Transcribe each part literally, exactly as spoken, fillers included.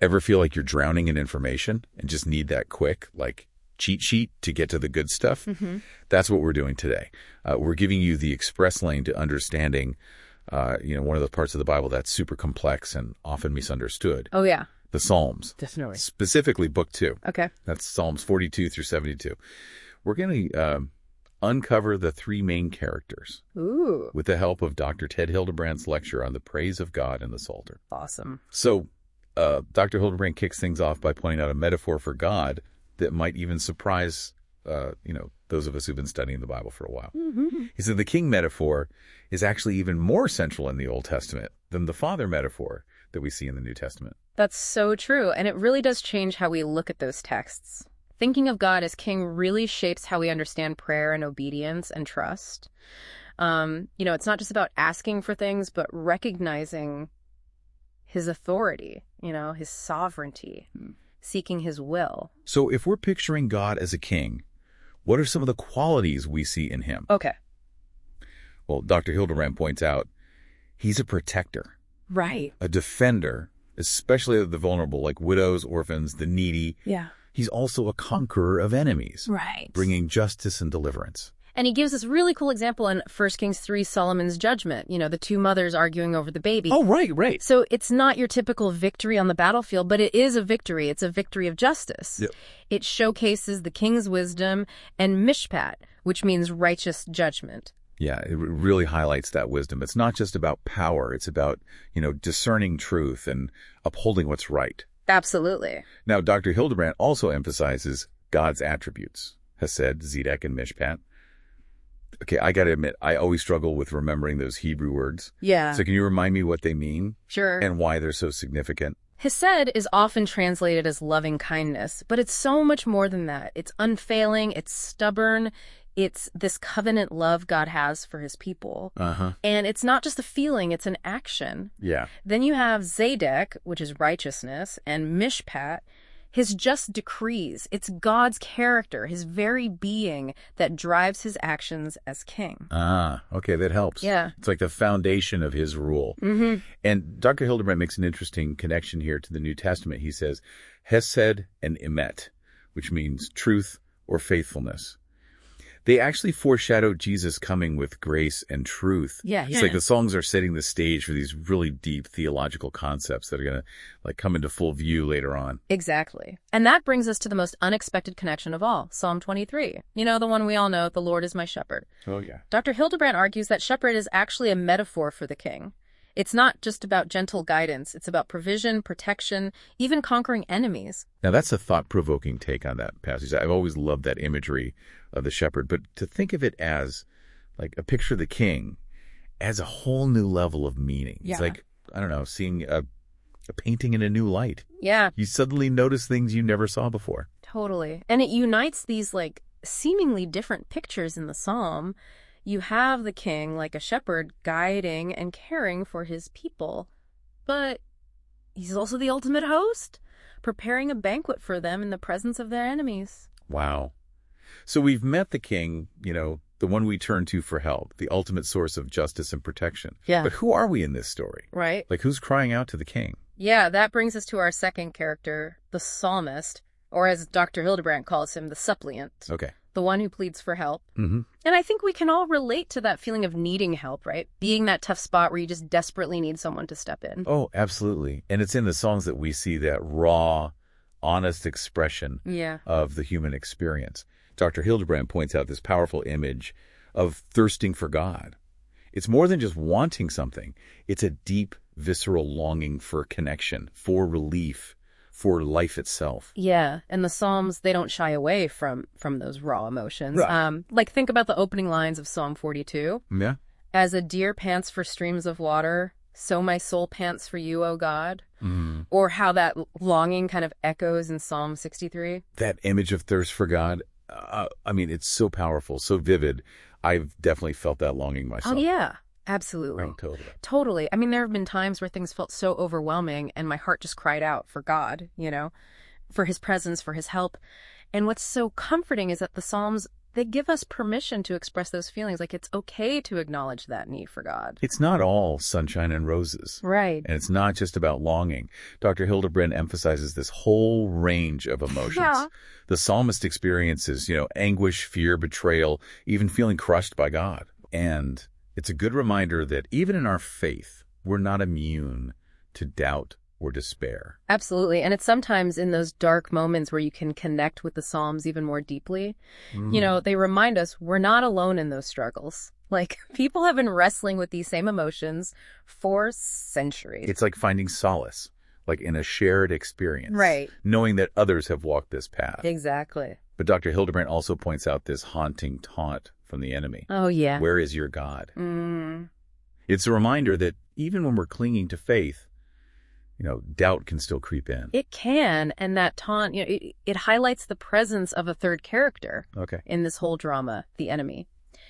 Ever feel like you're drowning in information and just need that quick, like, cheat sheet to get to the good stuff? Mm-hmm. That's what we're doing today. Uh, we're giving you the express lane to understanding, uh, you know, one of the parts of the Bible that's super complex and often misunderstood. Oh, yeah. The Psalms. Definitely. Specifically, Book two. Okay. That's Psalms forty-two through seventy-two. We're going to um, uncover the three main characters. Ooh. With the help of Doctor Ted Hildebrandt's lecture on the praise of God in the Psalter. Awesome. So, uh, Doctor Hildebrand kicks things off by pointing out a metaphor for God that might even surprise, uh, you know, those of us who've been studying the Bible for a while. Mm-hmm. He said the king metaphor is actually even more central in the Old Testament than the father metaphor that we see in the New Testament. That's so true. And it really does change how we look at those texts. Thinking of God as king really shapes how we understand prayer and obedience and trust. Um, you know, it's not just about asking for things, but recognizing his authority, you know, his sovereignty, seeking his will. So if we're picturing God as a king, what are some of the qualities we see in him? Okay. Well, Doctor Hildebrand points out he's a protector. Right. A defender, especially of the vulnerable, like widows, orphans, the needy. Yeah. He's also a conqueror of enemies. Right. Bringing justice and deliverance. And he gives this really cool example in First Kings three, Solomon's judgment. You know, the two mothers arguing over the baby. Oh, right, right. So it's not your typical victory on the battlefield, but it is a victory. It's a victory of justice. Yep. It showcases the king's wisdom and mishpat, which means righteous judgment. Yeah, it really highlights that wisdom. It's not just about power. It's about, you know, discerning truth and upholding what's right. Absolutely. Now, Doctor Hildebrand also emphasizes God's attributes, Hesed, Zedek, and Mishpat. Okay, I got to admit, I always struggle with remembering those Hebrew words. Yeah. So can you remind me what they mean? Sure. And why they're so significant? Hesed is often translated as loving kindness, but it's so much more than that. It's unfailing, it's stubborn, it's this covenant love God has for his people. Uh-huh. And it's not just a feeling, it's an action. Yeah. Then you have Zadok, which is righteousness, and Mishpat, his just decrees. It's God's character, his very being, that drives his actions as king. Ah, okay, that helps. Yeah. It's like the foundation of his rule. Mm-hmm. And Doctor Hildebrand makes an interesting connection here to the New Testament. He says, Hesed and Emet, which means truth or faithfulness. They actually foreshadow Jesus coming with grace and truth. Yeah, It's yeah. like the songs are setting the stage for these really deep theological concepts that are going to like come into full view later on. Exactly. And that brings us to the most unexpected connection of all, Psalm twenty-three. You know, the one we all know, the Lord is my shepherd. Oh, yeah. Doctor Hildebrand argues that shepherd is actually a metaphor for the king. It's not just about gentle guidance. It's about provision, protection, even conquering enemies. Now, that's a thought-provoking take on that passage. I've always loved that imagery of the shepherd, but to think of it as like a picture of the king adds a whole new level of meaning. Yeah. It's like, I don't know, seeing a, a painting in a new light. Yeah, You suddenly notice things you never saw before. totally. And it unites these like seemingly different pictures in the psalm. You have the king like a shepherd guiding and caring for his people, but he's also the ultimate host, preparing a banquet for them in the presence of their enemies. Wow. So we've met the king, you know, the one we turn to for help, the ultimate source of justice and protection. Yeah. But who are we in this story? Right? Like, who's crying out to the king? Yeah, that brings us to our second character, the psalmist, or as Doctor Hildebrand calls him, the suppliant, Okay. the one who pleads for help. Mm-hmm. And I think we can all relate to that feeling of needing help, right? Being that tough spot where you just desperately need someone to step in. Oh, absolutely. And it's in the songs that we see that raw, honest expression Yeah. of the human experience. Doctor Hildebrand points out this powerful image of thirsting for God. It's more than just wanting something. It's a deep, visceral longing for connection, for relief, for life itself. Yeah, and the Psalms, they don't shy away from from those raw emotions. Right. Um, like, think about the opening lines of Psalm forty-two. Yeah. As a deer pants for streams of water, so my soul pants for you, O God. Mm. Or how that longing kind of echoes in Psalm sixty-three. That image of thirst for God, uh, I mean, it's so powerful, so vivid. I've definitely felt that longing myself. Oh, yeah, absolutely. Oh, totally. Totally. I mean, there have been times where things felt so overwhelming and my heart just cried out for God, you know, for his presence, for his help. And what's so comforting is that the Psalms they give us permission to express those feelings. Like, it's okay to acknowledge that need for God. It's not all sunshine and roses. Right. And it's not just about longing. Doctor Hildebrand emphasizes this whole range of emotions. Yeah. The psalmist experiences, you know, anguish, fear, betrayal, even feeling crushed by God. And it's a good reminder that even in our faith, we're not immune to doubt or despair. Absolutely. And it's sometimes in those dark moments where you can connect with the Psalms even more deeply. Mm. You know, they remind us we're not alone in those struggles. Like, people have been wrestling with these same emotions for centuries. It's like finding solace, like in a shared experience. Right. Knowing that others have walked this path. Exactly. But Doctor Hildebrand also points out this haunting taunt from the enemy. Oh, yeah. Where is your God? Mm. It's a reminder that even when we're clinging to faith, you know, doubt can still creep in. It can, and that taunt, you know, it, it highlights the presence of a third character okay. in this whole drama, the enemy.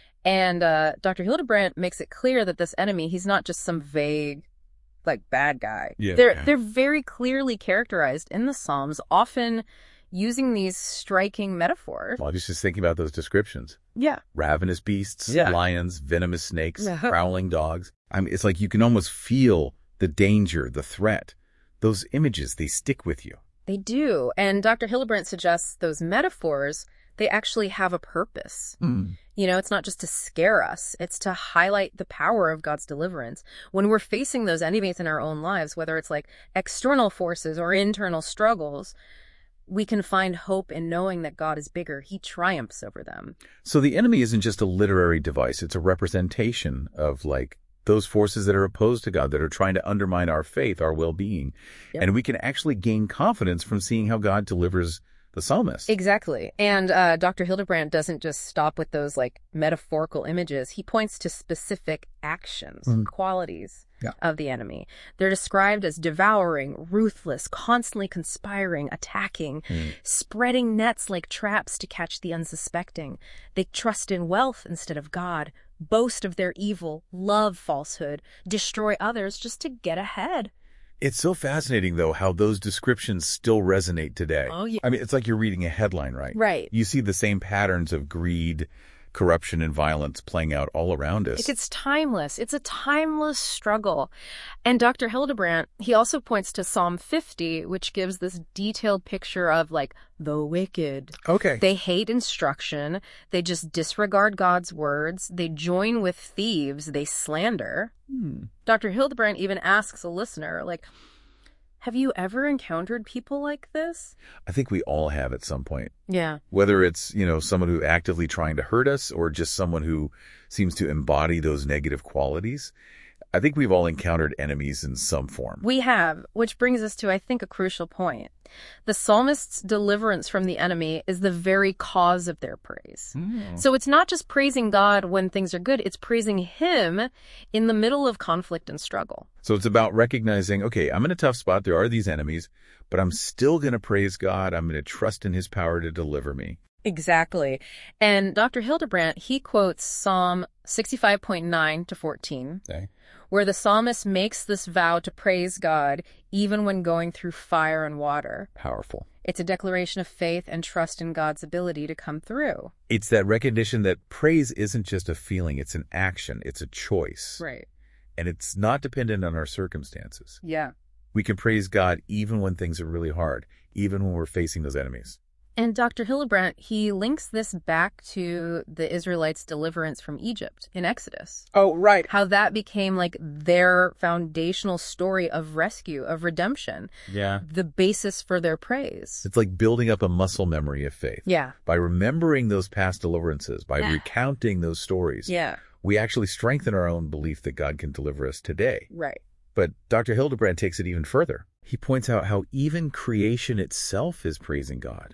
And uh, Doctor Hildebrand makes it clear that this enemy, he's not just some vague, like, bad guy. Yeah. They're, they're very clearly characterized in the Psalms, often using these striking metaphors. Well, I was just thinking about those descriptions. Yeah. Ravenous beasts, yeah. lions, venomous snakes, prowling dogs. I mean, it's like you can almost feel the danger, the threat. Those images, they stick with you. They do. And Doctor Hildebrand suggests those metaphors, they actually have a purpose. Mm. You know, it's not just to scare us. It's to highlight the power of God's deliverance. When we're facing those enemies in our own lives, whether it's like external forces or internal struggles, we can find hope in knowing that God is bigger. He triumphs over them. So the enemy isn't just a literary device. It's a representation of, like, those forces that are opposed to God, that are trying to undermine our faith, our well-being. Yep. And we can actually gain confidence from seeing how God delivers the psalmist. Exactly. And uh, Doctor Hildebrand doesn't just stop with those, like, metaphorical images. He points to specific actions, mm. qualities yeah. of the enemy. They're described as devouring, ruthless, constantly conspiring, attacking, mm. spreading nets like traps to catch the unsuspecting. They trust in wealth instead of God, boast of their evil, love falsehood, destroy others just to get ahead. It's so fascinating, though, how those descriptions still resonate today. Oh, yeah. I mean, it's like you're reading a headline, right? Right. You see the same patterns of greed, corruption, and violence playing out all around us. It's timeless. It's a timeless struggle. And Doctor Hildebrand, he also points to Psalm fifty, which gives this detailed picture of, like, the wicked. Okay. They hate instruction. They just disregard God's words. They join with thieves. They slander. Hmm. Doctor Hildebrand even asks a listener, like, have you ever encountered people like this? I think we all have at some point. Yeah. Whether it's, you know, someone who actively trying to hurt us or just someone who seems to embody those negative qualities. I think we've all encountered enemies in some form. We have, which brings us to, I think, a crucial point. The psalmist's deliverance from the enemy is the very cause of their praise. Mm. So it's not just praising God when things are good, it's praising him in the middle of conflict and struggle. So it's about recognizing, okay, I'm in a tough spot, there are these enemies, but I'm still going to praise God, I'm going to trust in his power to deliver me. Exactly. And Doctor Hildebrand, he quotes Psalm sixty-five point nine to fourteen, okay, where the psalmist makes this vow to praise God even when going through fire and water. Powerful. It's a declaration of faith and trust in God's ability to come through. It's that recognition that praise isn't just a feeling, it's an action, it's a choice. Right. And it's not dependent on our circumstances. Yeah. We can praise God even when things are really hard, even when we're facing those enemies. And Doctor Hildebrand, he links this back to the Israelites' deliverance from Egypt in Exodus. Oh, right. How that became like their foundational story of rescue, of redemption. Yeah. The basis for their praise. It's like building up a muscle memory of faith. Yeah. By remembering those past deliverances, by recounting those stories. Yeah. We actually strengthen our own belief that God can deliver us today. Right. But Doctor Hildebrand takes it even further. He points out how even creation itself is praising God.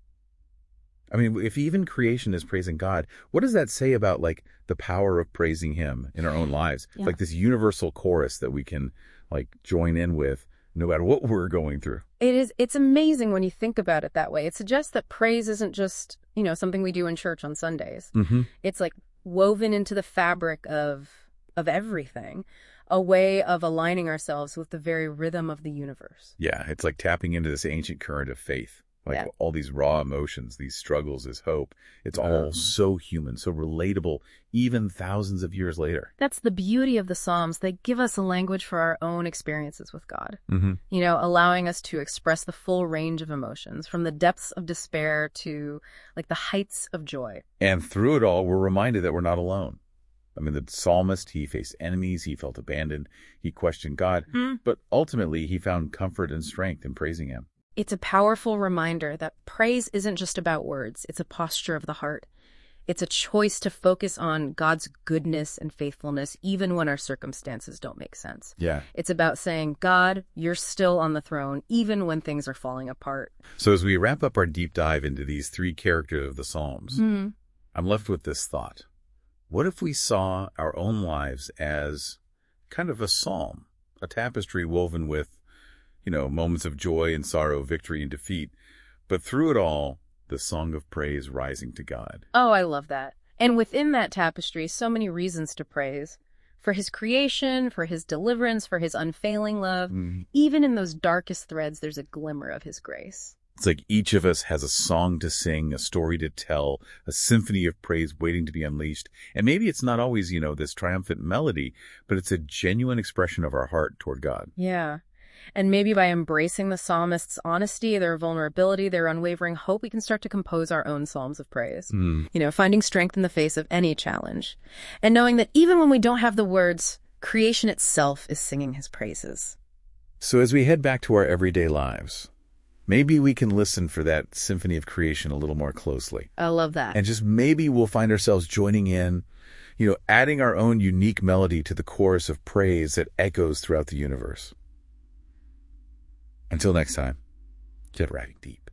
I mean, if even creation is praising God, what does that say about, like, the power of praising him in our own lives? Yeah. Like this universal chorus that we can, like, join in with no matter what we're going through. It is, it's amazing when you think about it that way. It suggests that praise isn't just, you know, something we do in church on Sundays. Mm-hmm. It's like woven into the fabric of of everything, a way of aligning ourselves with the very rhythm of the universe. Yeah, it's like tapping into this ancient current of faith Like Yeah. all these raw emotions, these struggles, this hope. It's all Um, so human, so relatable, even thousands of years later. That's the beauty of the Psalms. They give us a language for our own experiences with God, Mm-hmm. you know, allowing us to express the full range of emotions, from the depths of despair to like the heights of joy. And through it all, we're reminded that we're not alone. I mean, the psalmist, he faced enemies, he felt abandoned, he questioned God, Hmm. but ultimately he found comfort and strength in praising him. It's a powerful reminder that praise isn't just about words. It's a posture of the heart. It's a choice to focus on God's goodness and faithfulness, even when our circumstances don't make sense. Yeah. It's about saying, God, you're still on the throne, even when things are falling apart. So as we wrap up our deep dive into these three characters of the Psalms, Hmm. I'm left with this thought. What if we saw our own lives as kind of a psalm, a tapestry woven with, you know, moments of joy and sorrow, victory and defeat, but through it all, the song of praise rising to God? Oh, I love that. And within that tapestry, so many reasons to praise. For his creation, for his deliverance, for his unfailing love. Mm. Even in those darkest threads, there's a glimmer of his grace. It's like each of us has a song to sing, a story to tell, a symphony of praise waiting to be unleashed. And maybe it's not always, you know, this triumphant melody, but it's a genuine expression of our heart toward God. Yeah. And maybe by embracing the psalmist's honesty, their vulnerability, their unwavering hope, we can start to compose our own psalms of praise. Mm. You know, finding strength in the face of any challenge. And knowing that even when we don't have the words, creation itself is singing his praises. So as we head back to our everyday lives, maybe we can listen for that symphony of creation a little more closely. I love that. And just maybe we'll find ourselves joining in, you know, adding our own unique melody to the chorus of praise that echoes throughout the universe. Until next time, get riding deep.